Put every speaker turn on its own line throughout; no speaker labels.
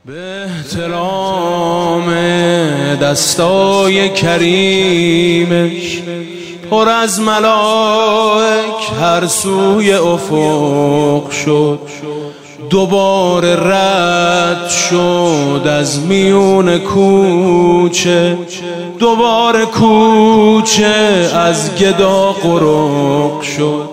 به احترام دستای کریمش پر از ملائک هر سوی افق شد، دوباره رد شد از میون کوچه، دوباره کوچه از گدا قرق شد.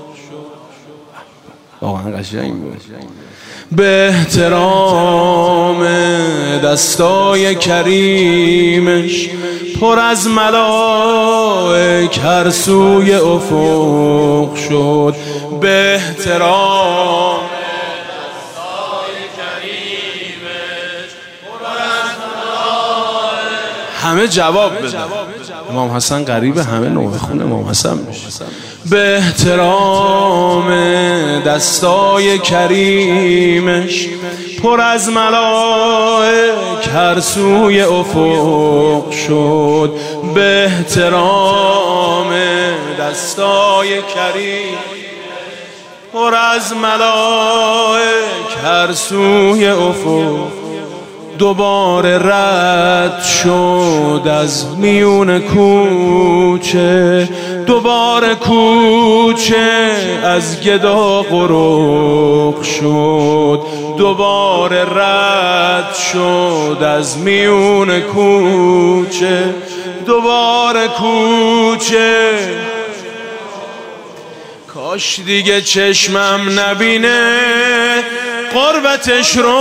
واقعا قشنگ بود. به احترام دستای کریمش پر از ملائک هر سوی افق شد. به احترام دستای کریمش پر از ملائک. همه جواب بدن. امام حسن قریب همه نوه خونه امام حسن میشه. به احترام دستای کریمش پر از ملائک هر سوی افق شد. به احترام دستای کریمش پر از ملائک هر سوی افق، دوباره رد شد از میون کوچه، دوباره کوچه از گدا قرق شد، دوباره رد شد از میون کوچه، دوباره کوچه. کاش دیگه چشمم نبینه قربتش رو،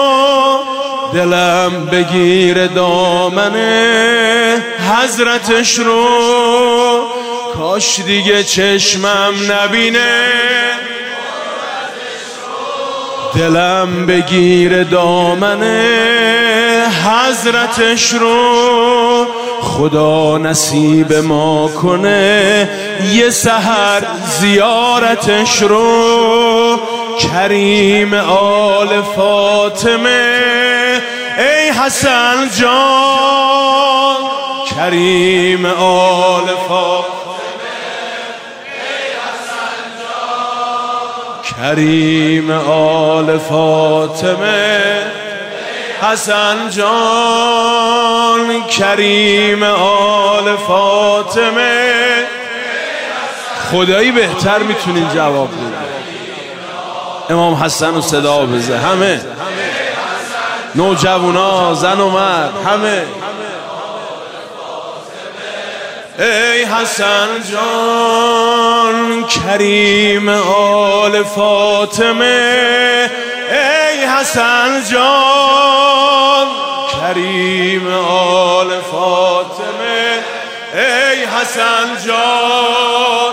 دلم بگیر دامنه حضرتش رو. کاش دیگه چشمم نبینه دلم بگیر دامنه حضرتش رو. خدا نصیب ما کنه یه سحر زیارتش رو. کریم آل فاطمه ای حسن جان، کریم آل فاطمه ای حسن جان، کریم آل فاطمه حسن جان، کریم آل فاطمه. خدایی بهتر میتونین جواب بدین. امام حسن رو صدا بزه همه نوجوانا زن و مرد همه. ای حسن جان، کریم آل فاطمه ای حسن جان، کریم آل فاطمه ای حسن جان،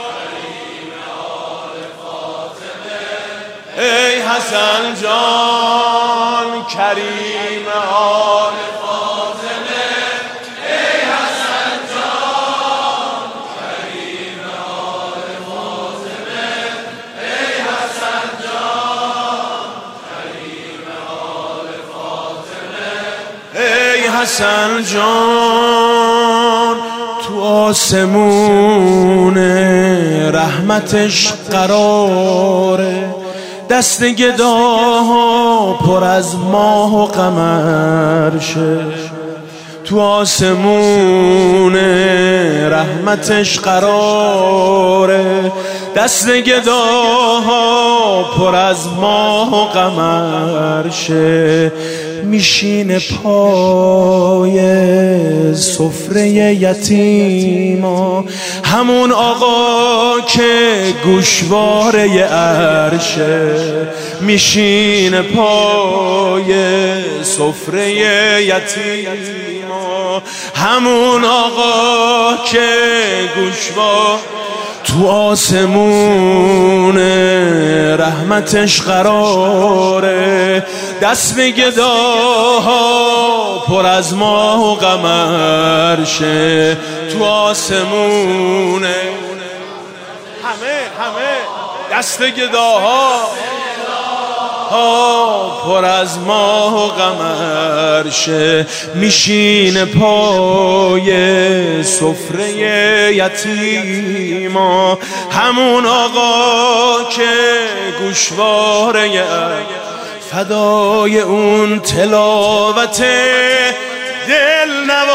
ای حسن جان، کریم آل فاطمه ای حسن جان، کریم آل فاطمه ای حسن جان، کریم آل فاطمه ای حسن جان. تو آسمون رحمتش قراره، دست گداها پر از ماه و قمر شه. تو آسمون رحمتش قراره، دست گداها پر از ماه و قمر شه. میشینه پای سفره یتیما همون آقا که گوشواره عرشه. میشینه پای سفره یتیما همون آقا که گوشواره. تو آسمون رحمتش قراره، دست به گداها پر از ماه و قمر شه. تو آسمون همه دست گداها پر از ماه و قمر شه. میشینه پای سفره یتیما همون آقا که گوشواره فدای اون تلاوت دل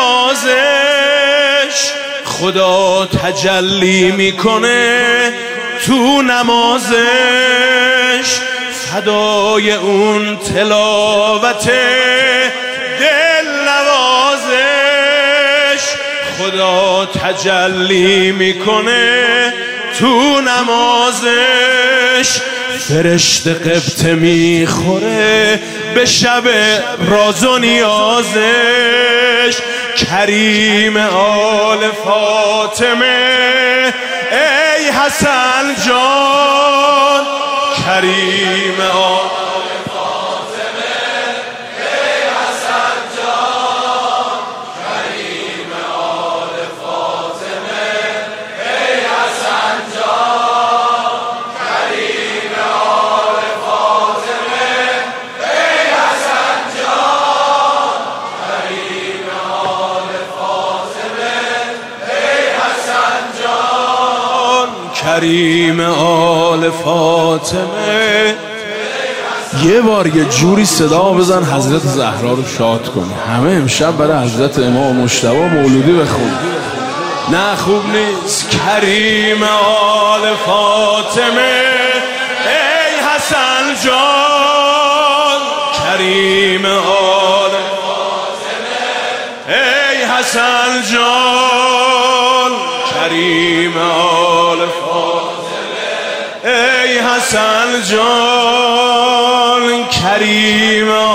نوازش، خدا تجلی میکنه تو نمازش. فدای اون تلاوت دل نوازش، خدا تجلی میکنه تو نمازش. فرشته قبطه میخوره به شب راز و نیازش. کریم آل فاطمه ای حسن جان، کریم آل فاطمه ای حسن جان، کریم آل فاطمه ای حسن جان، کریم آل فاطمه ای حسن جان، کریم آل فاطمه ای حسن جان، کریم آل فاطمه. یه بار یه جوری صدا بزن حضرت زهرا رو شاد کنی. همه امشب برای حضرت امام مجتبی مولودی بخون. نه خوب نیست. کریم آل فاطمه ای حسن جان، کریم آل فاطمه ای حسن جان، کریم آل فاطمه ای حسن جان، کریم